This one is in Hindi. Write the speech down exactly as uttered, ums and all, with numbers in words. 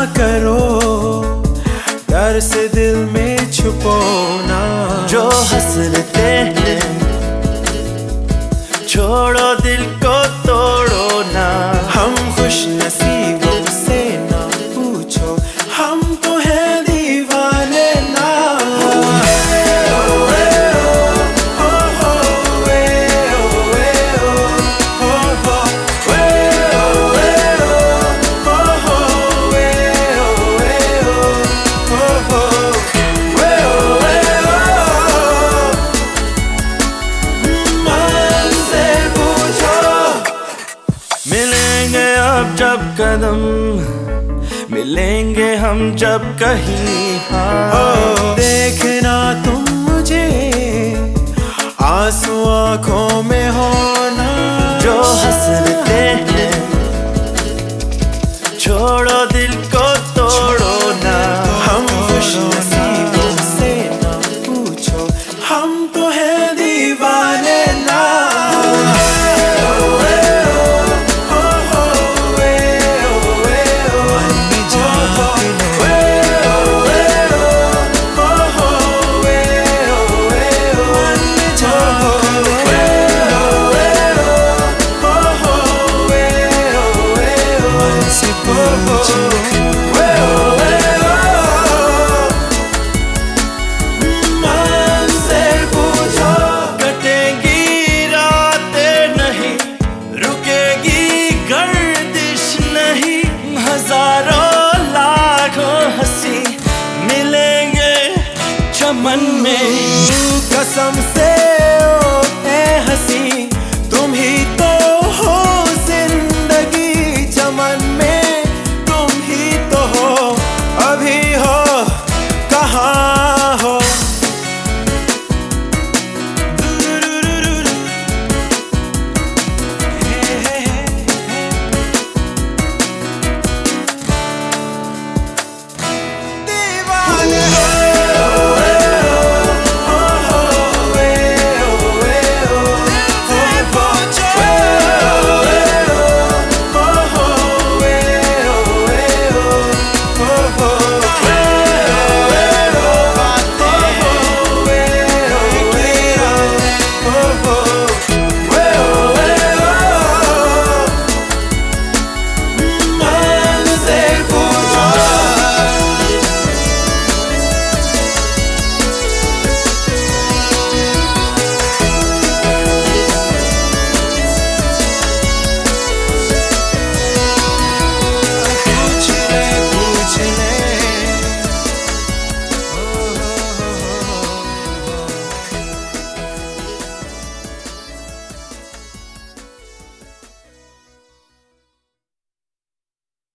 करो, डर से दिल में छुपो ना। जो हंसते हैं छोड़ो, दिल को तोड़ो ना। हम खुश नसीबों से ना पूछो, हम तो हैं दीवाने ना। मिलेंगे अब जब कदम, मिलेंगे हम जब कहीं। हाँ देखना तुम मुझे, आंसू आंखों में हो